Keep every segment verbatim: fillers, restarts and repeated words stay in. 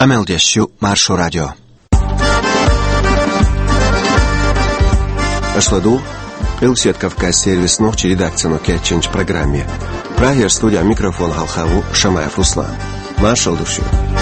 Ameldessu Marso Radio. Ашладу Пилсет Кавказ сервис ночи редакцияну кетченч программе. Прагер студия микрофон Халхаву Шамаев Руслан. Маршал души.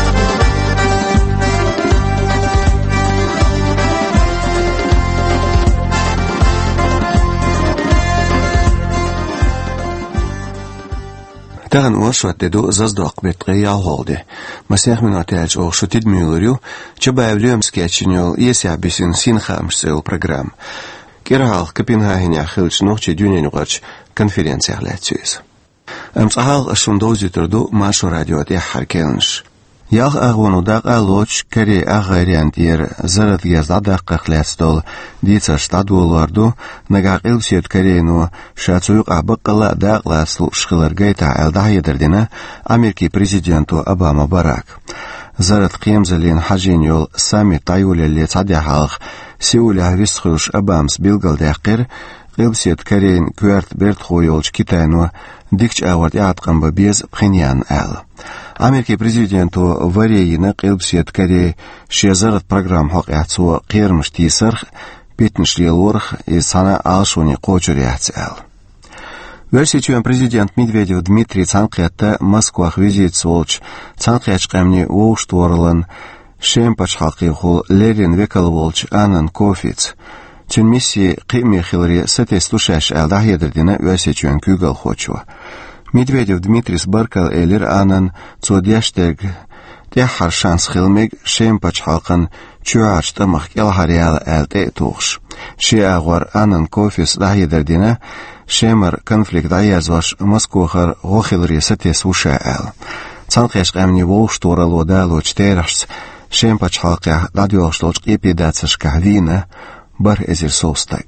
Таган уашваттеду заздок бетгия холде. Масех минотелж о шутид мюллерю, чабаевлюем скетченюл есябисин синхамшсел программ. Кирахал Копенгагене хилч ночи дюненюгач конференция летсюз. Амцахал шундозитерду Маршо радио де харкенш. Ях агону даг алоч каре агайрантир зарат яздадак кахлестол дица штадуларду нагакил сет карену шацуюк абаккала дагласлу шхиларгайта алдахедердина Америки президенту Обама Барак. Зарат кемзалин хажинюл сами таюля лецадяхалх сеуля висхуш Обамс билгалдакир قلسيت كارين كوارت بيرت خويولش كيتانو ديكش اوارد يعتقن ببيز بخينيان آل. أمريكي بريزيدنتو وريينا قلسيت كاري شيزارت برنامج حق يحتسو قيرمش تيسرخ بيتنش ليلورخ يسانا آلشوني قوچور يحتس آل. Версичуем президент Медведев Дмитрий Цанкетта Москвах визит солч Цанкетч камни оуштворлан шемпач хакихул Лерин векалволч Анан Кофиц. Тün миссии қими хилри сетестушаш алдахедердина версичуен кюгал хочу. Медведев Дмитрис Баркал элир анан цодяштег тяхар шанс хилмег шемпач халкан чуарч тамах келхариала элте тухш. Ши агвар анан кофис дахедердина шемар конфликт аязваш Москвахар гохилри сетестуша эл. Цанкеш камни волшторало далоч терашс шемпач халка дадиошлоч эпидацашка вина бар эзер соустаг.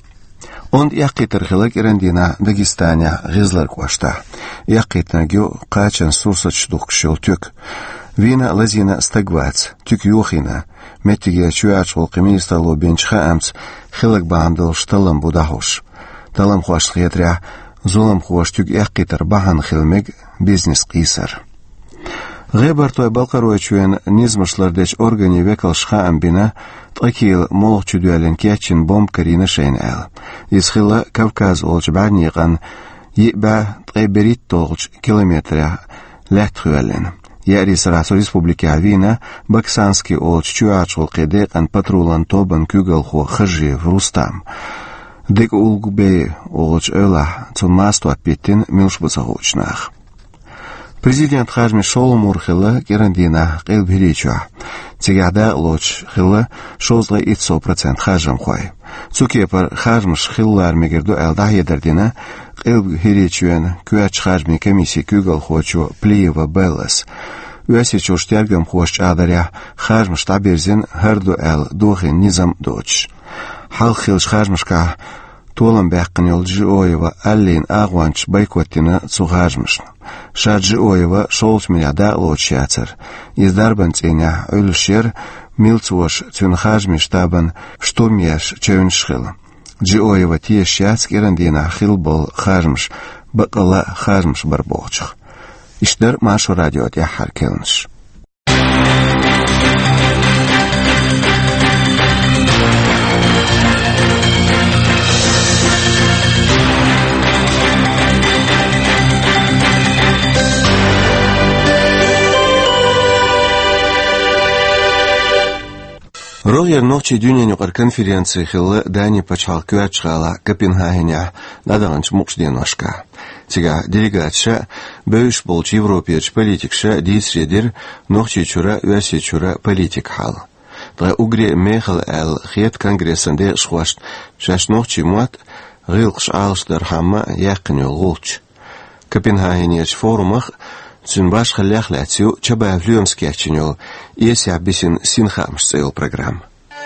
Он яқитер хилак ирандина Дагестания гизлар квашта. Яқитна гю қачан сурсач духкшил тюк. Вина лазина стагвац, тюк юхина. Метиге чуач волқими стало бенчха амц хилак бандал шталам будахуш. Талам хуаш хетря, зулам хуаш тюк яқитер бахан хилмег бизнес қисар. غيبر توي بالقرويتشوين نيزمشلردش أورغاني ويكال شخاء بنا تأكيل مولوخ تدوالين كياتشين بومب كرينا شين آل يسخيلا كوكاز أولج بعنيقان يقبع تغيبريت تولج كيلومتر لاتخوالين يأري سراسو ريسبوبليكي عوينا باكسانسكي أولج تشواتشول قيديقان باترولان توبان كوغل خو خرجي فروستام ديك أولغ بي أولج أولا تون ماستوات بيتين ميلش بزاغوچناخ Президент Хажми Шоломур хилла керандина қил биричуа. Тигада лоч хилла шозла итсо процент хажам хой. Цукепар хажмш хиллар мегерду элдахедердина қил биричуен куач хажми комиссии кюгал хочу плиева беллас. Уэсичу штергам хоч адаря хажмш таберзин харду эл духин низам доч. Хал хилш хажмшка толам бәққін елджи ойыва әллейін ағуанч байкоттина цуғажмышн. Шаджи ойыва шолч мияда лоч яцар. Издарбан ценя өлішер милцуаш цюнхажми штабан штурмияш чөйншхил. Джи ойыва тиеш яц керандина хил бол хажмш бақыла хажмш бар боғчық. Иштер Маршо радио де харкелнш. Рогер ночи дюнен югар конференции хилла дани пачал кюачгала Копенгагене даданч мукшденашка. Тига делегатша бөйш болч Европеч политикша дисредер ночи чура вяси чура политик хал. Дра угре мехал эл хет конгрессенде шхвашт шаш ночи муат гылкш алштар хамма яқын юлгулч. Копенгагенеч форумах Цюнбаш халяхлятю чабаевлюем скетченюл есябисин синхамшсейл программ.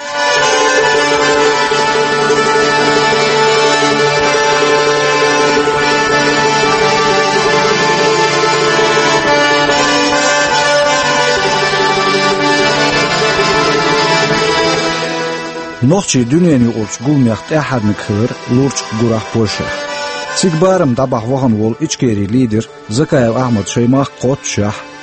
Нохчи дюнени олч гулмяхт эхадник хыр лурч гурах поша. Сигбарам дабах вохан вол ичкери лидер Закаев Ахмад Шеймах Котшах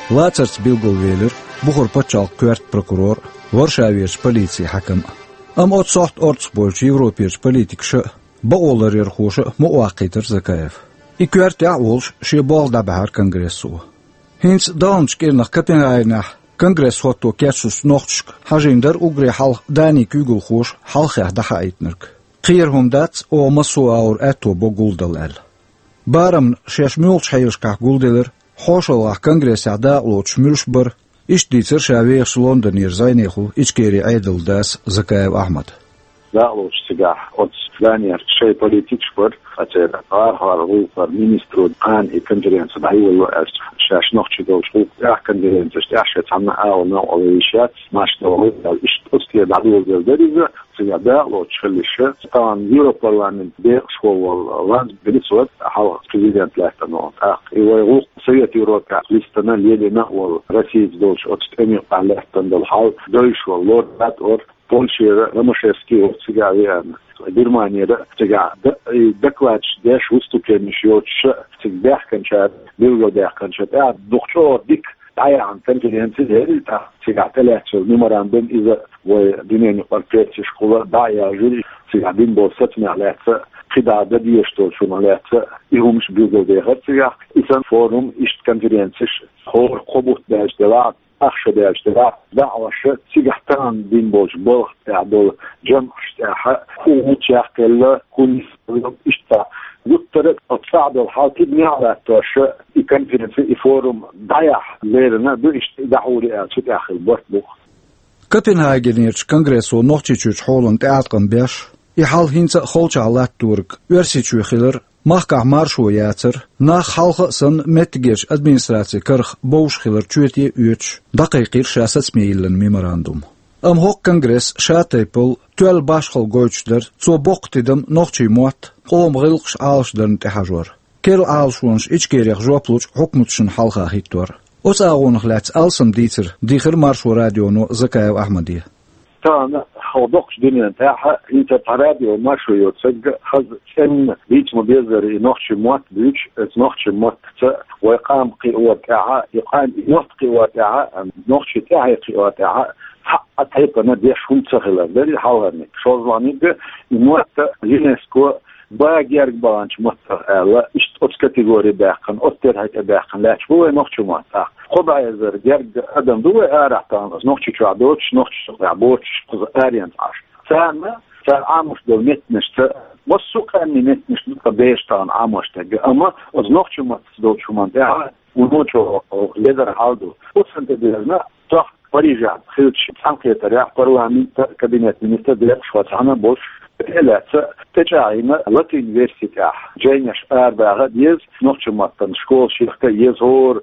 Lācerts Bilgulvēlir, Buhur Pačalk Kvert prokuror, Varšāvietis polīcija hakam. Am ot soht ortsboļš Evropietis politikša, baolar ir hoša muaqītar Zakaev. I Kvert jāolš šie balda bahar kongresu. Hins daunčk ir nach Kopenhāgenah Kongress hoto ketsus nochtsk, hajindar ugre hal dani kugul hoš halcheh daha eitnerk. Qierhum dats o maso aur eto bo guldalel. Baram šeš mulch heilskah guldeler, hošalach kongressā dālot šmilšbar, išdīcer šāvieks Londonir zainiehu ičkēri eidel dās Zakaev Ahmad. Dālot šigah, ots Daniel šeit političkvar, atcer ārhāra lūpar ministru ān i konferences daīlu ers šāš nochtši dolš lūp āh konferences jāšēc anna āla nav olīšāt, mašta olīdāl ištustie dadūldēl deriza, ciga dālot šališa, tān Europarlament bēgškoval lands birisot, hal prezident lētanot. Āh, i vai lūp Совет Европа листана ледена ол Россиец долш от стемир лētan dal hal doišo lordat or Польша, Ромашевский, от сега веян. Германия, сега доклад, деш выступление счет, сега кончат, билго дэх кончат. А духчо дик таян конференции, та сега телечо меморандум из вой динени партии школа, да я жюри, сега дин бол сетмя леца, қидада дие что шума леца, и умш билго дэх, сега исан форум ишт конференции, хор қобут деш дела. أخشى باجتباع دعوة سيجحتان بين بوش بوخ تعدل جمع اشتاحة ومتشاق الله كل اشتاع يطرق أتصعد الحال تبني على التوشى يكن في فورم ضيع ليرنا دو دعوة لأسود آخر بوخ بوخ Kopenhāgenirch kongresu nochtchichuch Holland ātqan bēsh, I hal hinsa xolcha alat turk, versichuchiler, Mahkah marsho jācer, nā halqa san metgirch administrācija karh baushchiler čuetie uch, daqiqir šāsats meilen memorandum. Am hok kongress šāteipul, tuel bashkhal goichler, co boqtidam nochtchi muat, qom gilqsh aalshdern tehajwar. Kel aalshwans ichkerich jopluch hokmutschen halqa hittor. Os aagonach lats alsam dieter, diger marsho radiono Zakaev Ahmadi. تانا خودقش دنيا تاعها انت ترابي وماشو يوتسج خز ان بيت مبيزر نوخش موت بيش نوخش موت ويقام قوة تاعها يقام نوت قوة تاعها نوخش تاعها قوة تاعها حق تايبا نديش هم تسخلا داري حاولني شوزلانيك موت يونسكو باجيرك بانش موت لا اشت اوت كاتيجوري باقن اوتر هيك باقن لا شو نوخش موت خدا يزر جرد ادم دو ارحتان نوخش تعدوش نوخش تعبوش اريان عاش ثاني ثان عامش دو نتنشت وسوق اني نتنشت بيشتان عامش تاع اما از نوخش موت دو شومان ده ونوچو ليدر هالدو وسنت دينا صح بريجا خيلش سانكيتريا برلمانت كابينت مينستر ديال شواتانا بوش تلاتة تجاهنا لاتين فيرسيتاه جاينش أربعة ديز نوخش ماتن شكول شيخته يزور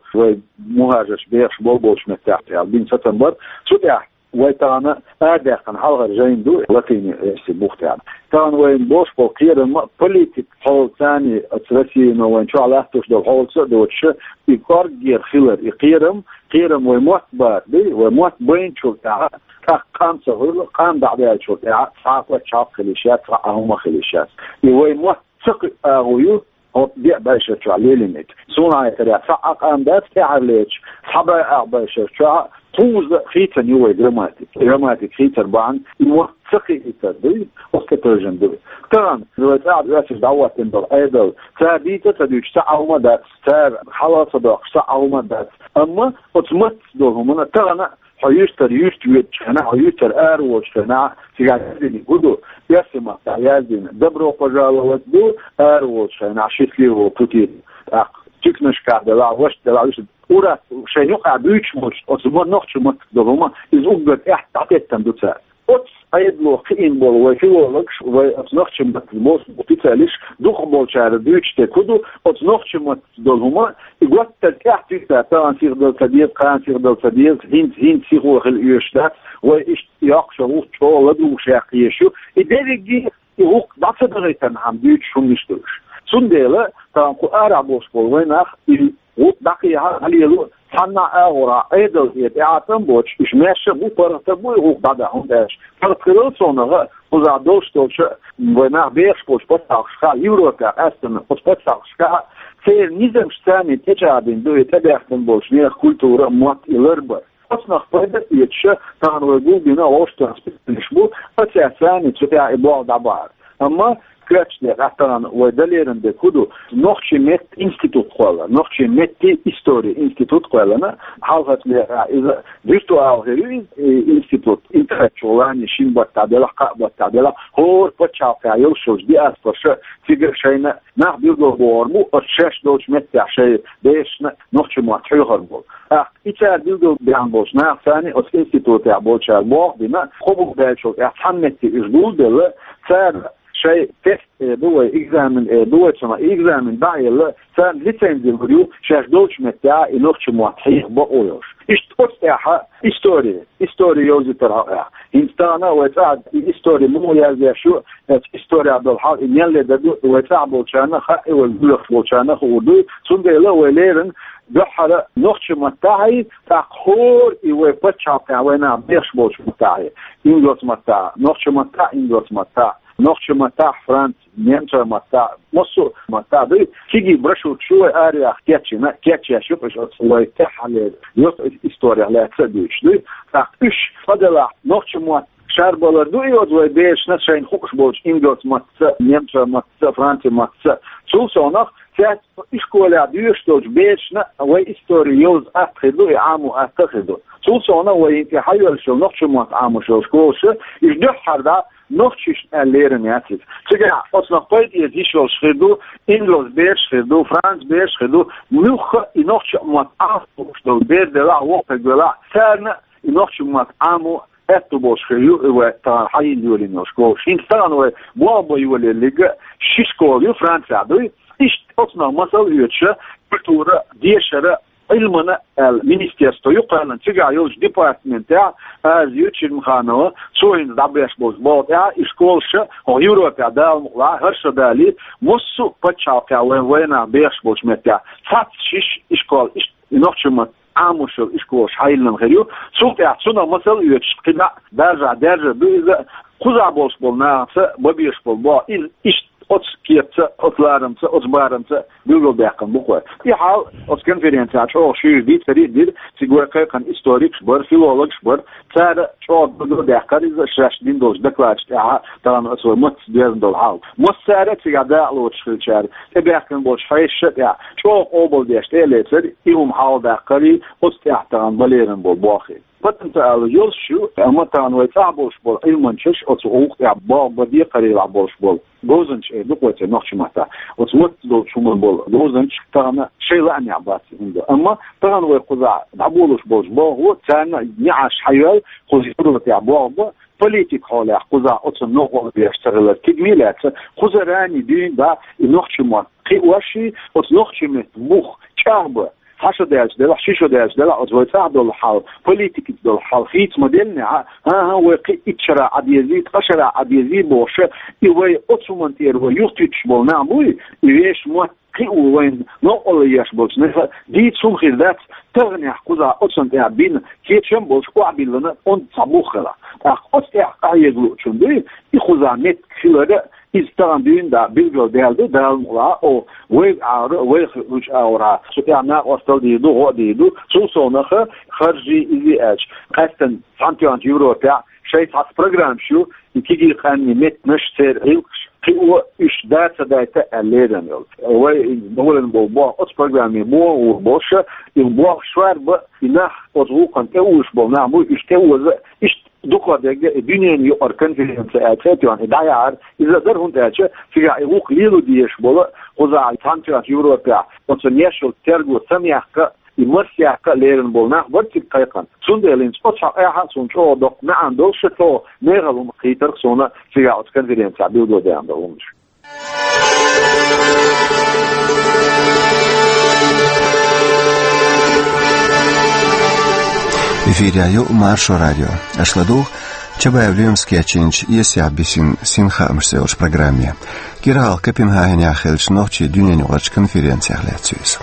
ومهاجش بيش بولبولش متاعتي بين سبتمبر سوداه ويتانا أرداقن حلقة جاين دو لاتين فيرسي بوختان كان وين بوش بوكيرم بوليتيك حول ثاني أترسينا وين شو علاقتوش دو حول سودوش يقار جير خيلر يقيرم قيرم وموت بار دي وموت بين شو تاع قام سهول قام بعدها شو تاع صافة شاف خليشات هم خليشات وين موت ثق أغويو هو بيع بايش شو عليلينك صنع ترى فعق قام ده تاع ليش حبا بايش شو توز خيتر نيوي جراماتيك جراماتيك خيتر بعن موت ثقي يتدري وكترجم دي كان لو تعب راس دعوة تنبر أيضا ثابتة تدوش تعاوما دات تار حلا صدق تعاوما دات أما أتمت دوهم أنا ترى حيشتر يشتوي أنا حيشتر أروش أنا سيجادني قدو يسمع تعيادين دبرو قجالة ودو أروش أنا عشيت ليه وبوتين تكنش كعب لا وش لا وش ورا شيء يقع بيش مش أصبر نخش مت دوما إذا أقدر إحت عتيت تندوسا أوتس أيدلو قين بول ويفيولكش وأصنخش مت الموس بتسألش دوخ بول شعر بيش تكودو أصنخش مت دوما يقول تركح تيتا تان سير دل سديد قان سير دل سديد هين هين سيرو خل يشتا وإيش يقشوا شو لدو شاقيشو إدريجي يوق دافدريتن عم بيش شو مشتوش سندلا تان كو أرابوس بول وينخ وق دقيقة هل يلو حنا أورا أيدل يتعاطم بوش إش ماشى بو برتبو يوق بعدا هنداش فرقلو صنعه وزادوش توش وينخ بيش بوش بتاعش خا يوروكا أستن بوش بتاعش خا سير نظام ثاني تجابين دو يتبعهم بوشنية كولتورة موت إلربر أصنع قيدة يتشا تانو يقول بنا واشتان سبتنشبو فتاة ثاني تتاع إبوع دعبار أما كراتش دي غطان ودليرن دي كودو نوخشي مت انستيتوت قوالا نوخشي مت إستوري انستيتوت قوالا حالفت لي إذا فيرتوال غيري انستيتوت انتراتشولاني شين بطابلا قا بطابلا هور بطشاقا يوشوش دي أسفرش تيجر شينا ناح بيرغو بورمو أرشاش دوش مت عشي بيشنا نوخشي مواتحيو هربول أخ إيشار بيرغو بيان بوش ناح ثاني أس انستيتوت يعبول شار بوغ بنا خبوك دايشو يحمنتي إجدول دل سار شيء تست دو إكزامن دو شما إكزامن بايل سان ليسنزي الفيديو شاش دوش متاع إنوخش مواتحيه بقولوش إيش تقصتها إستوري إستوري يوزي ترى إنستانا وتعد إستوري مو يازي شو إستوري عبد الحال إن يلي دو وتعب بولشانا خاء والبلخ بولشانا خودو سنده لا وليرن بحر نوخش متاعي تأخور إيوه بتشاقع وينا بيش بولش متاعي إنجلس متاع نوخش متاع إنجلس متاع نوخش متاع فرانس نيمتر متاع مصر متاع دي تيجي برشو شوي آريا كيتشنا كيتشي شوفش أصلا يتحل يوت إستوريا لا تسديش دي تاكش فضلا نوخش متاع شاربولر دو يوز وي بيش نشين خوش بولش إنجلس متاع نيمتر متاع فرانسي متاع سولسونخ سات إشكولا ديوشتوج بيشنا وي إستوريوز أتخذو يعامو أتخذو سولسونا وي إنتي حيوال شو نوخش متاع عامو شو شكوش إجدوحر دا نوخش الليرن ياتيف تجا أصلا قيد يزيشول شخدو إنجلس بيش شخدو فرانس بيش شخدو نوخ نوخش متاع شو بير دلا وقت دلا سارنا نوخش متاعمو أتو بوش خيو وتان حين يولي نوشكو شين تان وبوابو يولي ليجا شيشكو يو فرانس عدوي إيش أصلا مثل يوتشا كلتورة ديشرة علمنا المينيستيرستو يقال تجا يوش ديبارتمنتاع از يوتش المخانوة سوين دابيش بوز بوضع إشكولشا أو يوروبيا دال مقلا هرشا دالي مصو بتشاقيا وين وينا بيش بوش متاع فات شيش إشكول إش نوخشمت عاموشل إشكولش حيلن غيريو سوق يعطونا مثل يوتش قناع درجة درجة بإذا قزع بوش بولنا ببيش بول بو إش أتس كيتس أطلارمس أطبارمس بيقول بيحكم بقوة في حال أتس كونفرنسات شو شيء جديد فريد جديد سيقول كان هيستوريك شبر فيلولوج شبر صار شو بيقول بيحكم إذا شاش دين دوش دكلاش تاع طبعا أسوي مت بيرن دول حال مسارة سيقعد لوش في شهر تبيحكم بوش فيش تاع شو قبل بيشت ليتر يوم حال داخلي أتس تاعتان بليرن بالباخي فتنت على يوز شو أما تان ويتعبوش بول إلمنشش أتوقع يعبا بدي قريب عبوش بول جوزنش دقوة نخش متى وتمت دول شو من بول جوزنش تانا شيء لا أني عباسي عنده أما تان ويقضى عبولش بوش بول هو تان نعش حيال خذ يقولوا يعبوا با بوليتيك حاله قضى أتصل نقول بيشتغل تجميلات خذ راني دين با نخش مت قواشي وتنخش مت مخ شعب حشو داش دلا شيشو داش دلا أزوجها دول حال بوليتيك دول حال خيط مدلنا ها ها وقي إتشرا عديزيد قشرا عديزيد بوشة يوي أتصمنتير ويختش بولنا بوي يعيش مو قي وين نقول ياش بولش نفا دي تصوم خيرات تغني حقوزا أتصمن تعبين كيتشم بولش قابل لنا أنت صبوخلا أخذت أعيدلو شندي يخوزا نت خيرة إستان دين دا بيلجو دالدو دالملا أو ويج عار ويج وش عورا سوتيانا أصل ديدو هو ديدو سوسو نخ خارجي إزي أج قستن سانتيان يورو تاع شيء تاع برنامج شو يكيجي قاني مت مش سير هيلش هو إيش داتا داتا الليدن يل وي نقولن بوبا أصل برنامج مو وبوش يبوا شوار ب ينح أزوقن أوش بونا مو إيش توز إيش دوكا دقة الدنيا يأركن في الانساعات يعني داير إذا درهم تاجه في عقوق ليلو ديش بولا وزع تانتيا يورو تاع وتنيشل ترجو سميعك يمسيعك ليرن بولنا ورتي قيقا سندلين سبوتشا أيها سنشو دوك ما عندوش تو نيرلو مقيتر سونا في عقوق في الانساع بيودو ده عندهمش В эфире Айо Маршо Радио. Ашладу Чабаевлюем скетчинч есябисин синхамшселш программе. Кирал Копенгаген яхелч ночи дюнен урач конференциях лецюис.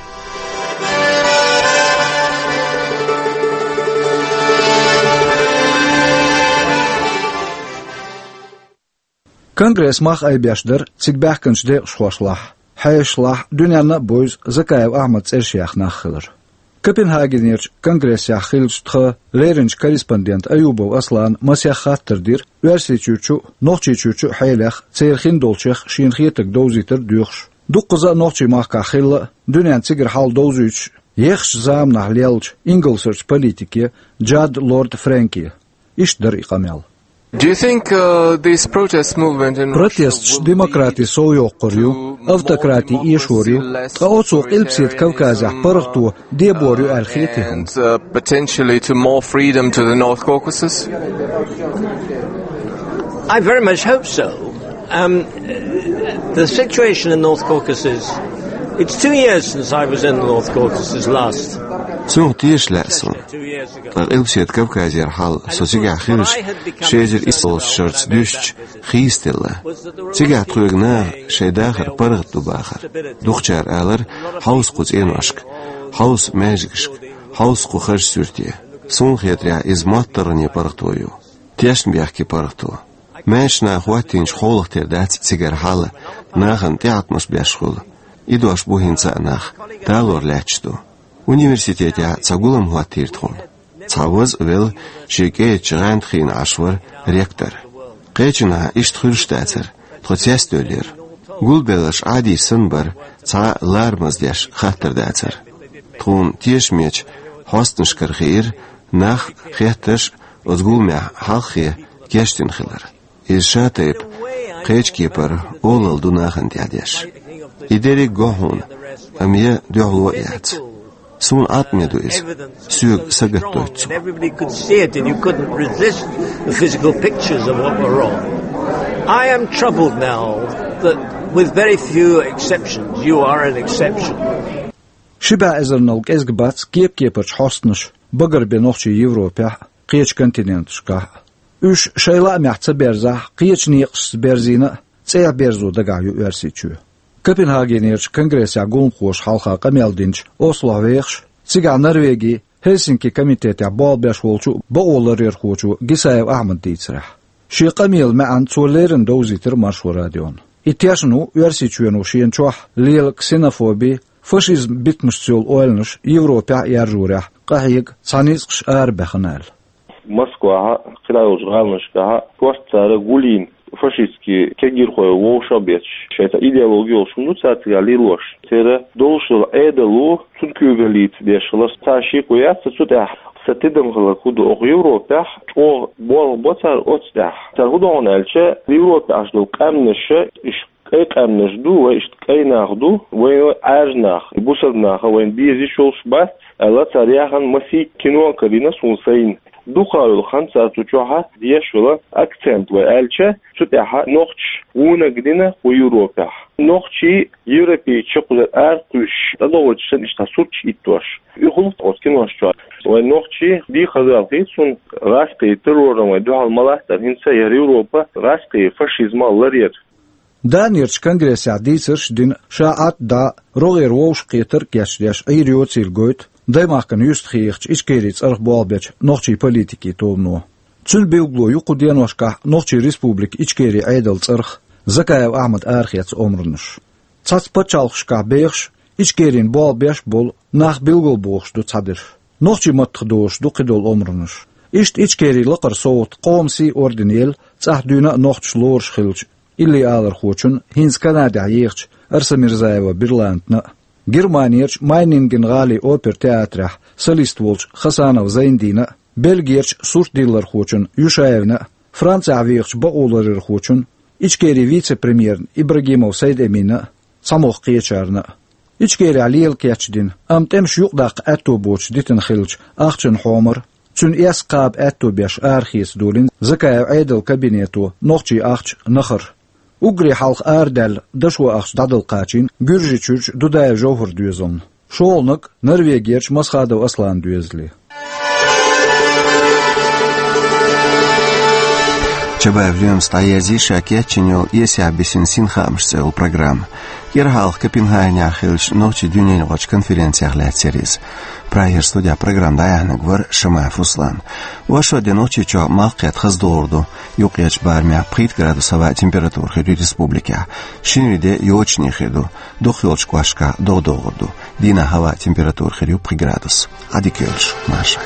Конгресс мах айбяшдыр цигбахканчде шхошлах. حيشلح دنيانا بويز زكايف أحمد سيرشيخ ناخلر كوبنهاجنيرش كونغرس يا خيلشتخ ليرنج كوريسبوندنت أيوبو أصلان مسيح خاطر دير ورسيتشو نوختشيتشو حيلخ تيرخين دولشيخ شينخيتك دوزيتر دوخش دوقزا نوختشي ماكا خيل دنيان تيجر حال دوزيتش يخش زام نحليلج إنجلسرش بوليتيكي جاد لورد فرانكي إشتر إقامل Do you think uh, this protest movement in Протест демократии союзкорю, автократии и шорю, таоцук илпсит Кавказах парахту деборю алхетихум. and uh, potentially to more freedom to the North Caucasus? I very much hope so. Um, the situation in North Caucasus, it's two years since I was in the North Caucasus last. سون تيش لأسون الإلبسيت كوكازير حال سو تيجع خيرش شيجر إصول شرط دوشت خيستلا تيجع تلوغنا شي داخر برغت دباخر دوخشار آلر حوس قوز إنوشك حوس ماجكشك حوس قو خرش سورتيه سون خيطريا إزمات ترني برغتويو تيشن بيحكي برغتو ماش ناخواتينش خولق تردات تيجر حال ناخن تيعطمش بيشخول إدواش بوهين سأناخ تالور لاتشتو университете цагулам хуатиртхон цавыз вел шеке чыган хин ашвар ректор кечина иштхүрштәцер процесстөлер гулбелаш ади сынбар ца лармыз деш хаттырдәцер тун тешмеч хостншкырхир нах хеттеш озгулмя халхи кештин хилар изшатеп кечкипер олал дунахан дядеш идери гохун амия дёглуят Soon atmedu is sug sagattoitsu. Everybody could see it and you couldn't resist the physical pictures of what were wrong. I am troubled now that with very few exceptions, you are an exception. Shiba ezernalk ezgbats kiep kiepach hostnish bagar benochchi Европа qiyech kontinentshka. Üç şeyla mehtsa berzah qiyech niqs berzina tsaya berzo dagayu versichu. Kopenhagenirch Kongress ya gulmxoş halqa qameldinch Oslo vex Siga Norvegi Helsinki komiteti balbesh volchu boğolar yerxochu Gisayev Ahmed ditsrah. Şi qamel ma'an solerin doziter marshuradion. İtyaşnu versichuyenu şienchoh lil ksenofobi faşizm bitmişçol oylnuş Avropa yarjurah qahig sanisqsh arbakhnal. Moskva qirayoj qalnışqa postara gulin фашистский кегирхой волшебец, это идеология, что ну цатгали ложь. Это должен эдалу цункюгалит бешла старший куяца сюда. Сатидам галакуду о Европе, о бол боцар отстах. Таргуду он эльче в Европе аж до камнеше, иш кай камнежду, иш кай нахду, вой ажнах, бусаднах, вой бизи шолшбас, ала царяхан маси кино кабина сунсайн. دخلوا الخمسة تجوها ديشولا أكسنت وألشة تتاها نقش ونقدنا ويوروبا نقشي يوروبي تشقل الأرقش تدور تشن اشتاسوتش إتوش يخلط أسكن وشوا ونقشي دي خذال غيتسون راسقي ترور ودوها الملاستر هنسا يوروبا راسقي فاشيزم اللرير دانيرش كونغرس عديسرش دين شاعت دا روغير ووش قيتر كيشليش أي ريوتسيل goit Daimakan just khiich iskerits arg balbech nochi politiki tomno. Tsul beuglo yuqudenoshka nochi republik iskeri aidals arg Zakayev Ahmed arkhets omrnush. Tsats pachalkhshka beigsh iskerin balbech bol nach bilgol bogs do tsadir. Nochi matkhdosh do qidol omrnush. Ist iskeri laqar sawt qomsi ordinel tsahduna noch lorsh khilch illi alar khochun hins kanada yeich Arsa Mirzayeva Birlandna Германиерч Майнинген Гали опер театрах солист волч Хасанов Зайндина, Бельгиерч Сурдиллар хочун Юшаевна, Франция авиерч Бауларер хочун, Ичкери вице-премьер Ибрагимов Сайд Эмина, Самох Кечарна, Ичкери Алиел Кечдин, Амтемш юqdaq Атто боч Дитен Хилч Ахчен Хомер, Цун Ясқаб Атто беш Архис Дулин, Закаев Айдел кабинету Нохчи Ахч Нахар. Угри халq ардал дашва ахш дадал qachin gürji church dudayev jawhar duyezon sholnik Norvegiyerch Maskhadov Aslan duyezli Чабаевлюем стоязи шаке чинил еся бесенсин хамшцел программ. Кирхал Копенгаген хилш ночи дюнин гоч конференциях летсериз. Прайер студия программ даяхныг вар Шамаев Руслан. Вашо де ночи чо малкият хаздорду, юқияч бармя пит градусова температура хиду республика. Шинриде йочни хиду, дохилч квашка до догорду. Дина хава температура хиду пять градус. Адикельш, Машай.